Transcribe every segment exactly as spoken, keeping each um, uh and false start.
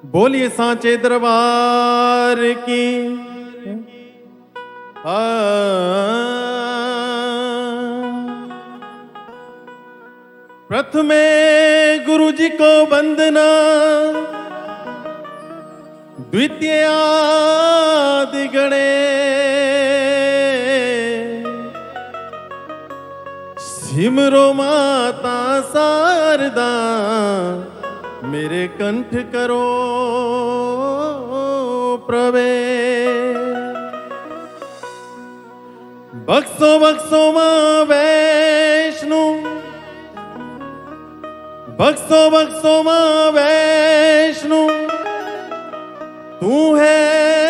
बोलिए सांचे दरबार की। प्रथमे गुरु जी को वंदना, द्वितीय आदि गणेश, सिमरो माता शारदा, मेरे कंठ करो प्रवेश। बक्सो बक्सो मां वैष्णु, बक्सो बक्सो मां वैष्णु, तू है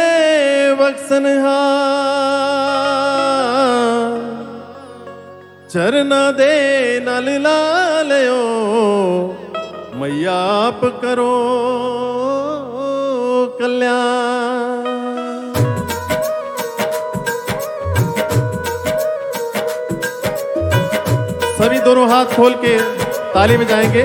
बक्सनहार। चरना दे नल लालयो, मैया आप करो कल्याण। सभी दोनों हाथ खोल के ताली में जाएंगे।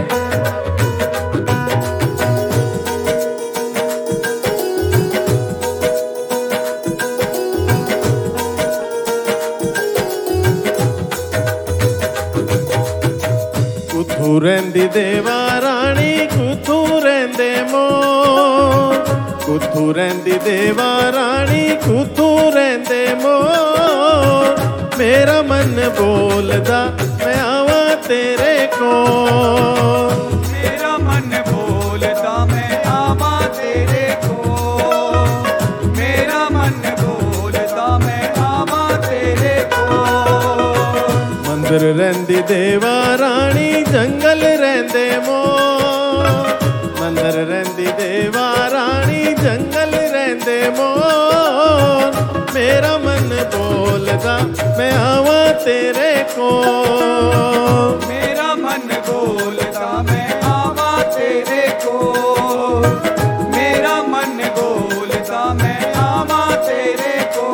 कुथू रहंदी देवा रानी, कुथू रहंदे मोर, कुथू रहंदी देवा रानी, कुथू रहंदे मोर। मेरा मन बोलदा मैं आवा तेरे को, मेरा मन बोलदा मैं आवा तेरे को, मेरा मन बोलदा मैं आवा तेरे को। मंदिर रहंदी देवा रानी, जंगल रहंदे मोर, मंदिर रहंदी देवा रानी, जंगल रहंदे मोर। मेरा मन बोलदा मैं आवा तेरे को, मेरा मन बोलदा मैं आवा तेरे को, मेरा मन बोलदा मैं आवा तेरे को।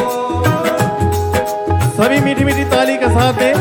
सभी मीठी मीठी ताली का साथ दें।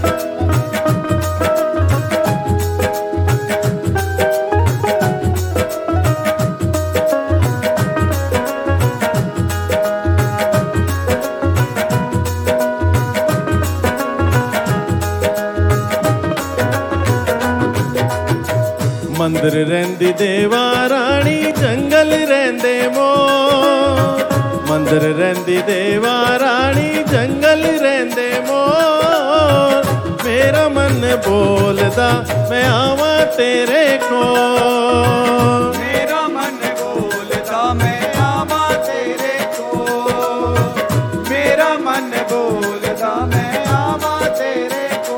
मंदिर रहंदी देवा रानी, जंगल रहंदे मोर, मंदिर रहंदी देवा रानी, जंगल रहंदे मोर। मेरा मन बोलदा मैं आवा तेरे को, मेरा मन बोलदा मैं आवा तेरे को, मेरा मन बोलदा मैं आवा तेरे को।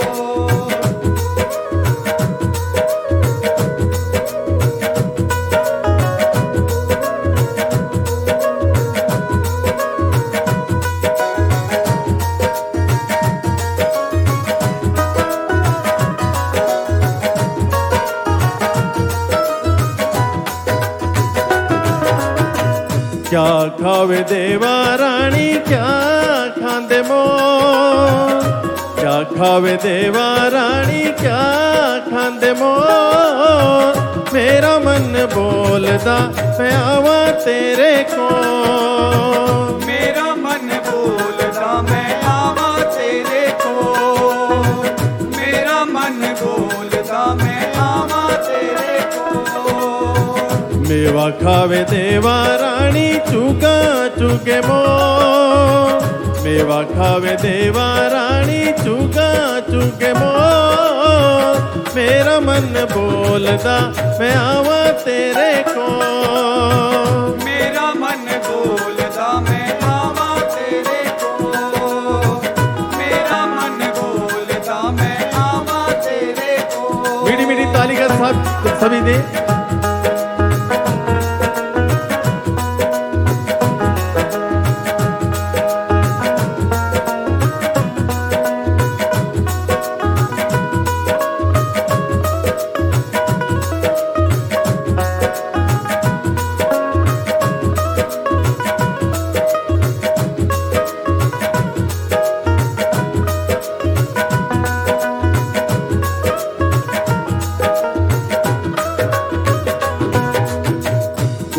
क्या खावे देवा रानी, क्या खांदे मोर, क्या खावे देवा रानी, क्या खांदे मोर। मेरा मन बोलदा मैं आवा तेरे को, मेरा मन बोलदा मैं आवा तेरे को, मेरा मन बोलदा मैं आवा तेरे को। मेवा खावे देवा रानी, चुगा चुगे मोर, मेवा खावे देवा रानी, चुगा चुगे मोर। मेरा मन बोलदा मैं आवा तेरे को, मेरा मन बोलदा मैं आवा तेरे को, मेरा मन बोलदा मैं आवा तेरे को। मीठी मीठी ताली का साथ सभी दे।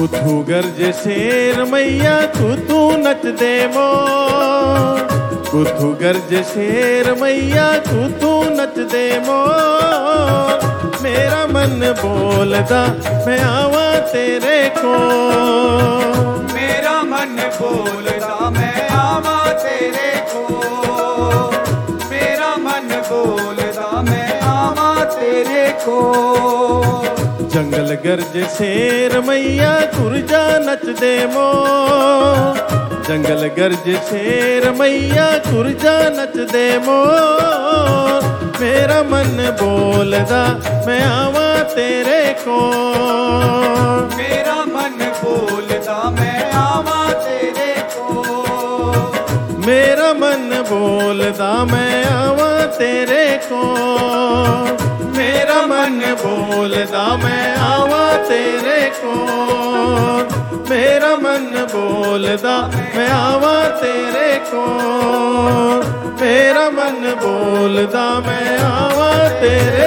कुथू गरजे शेर मैया कुथू नच दे मोर, कुथू गरजे शेर मैया कुथू नच दे मोर। मेरा मन बोलदा मैं आवा तेरे को, मेरा मन बोलदा मैं आवा तेरे को, मेरा मन बोलदा मैं आवा तेरे को। जंगल गरजे शेर मैया कुरजा नच दे मोर, जंगल गरजे शेर मैया कुरजा नच दे मोर। मेरा मन बोलदा मैं आवा तेरे को, मेरा मन बोलदा मैं आवा तेरे को, मेरा मन बोलदा मैं आवा तेरे को, मेरा मन बोलदा मैं आवा तेरे को, मेरा मन बोलदा मैं आवा तेरे को, मेरा मन बोलदा मैं आवा तेरे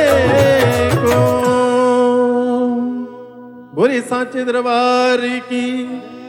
को। बोली सांचे दरबार की।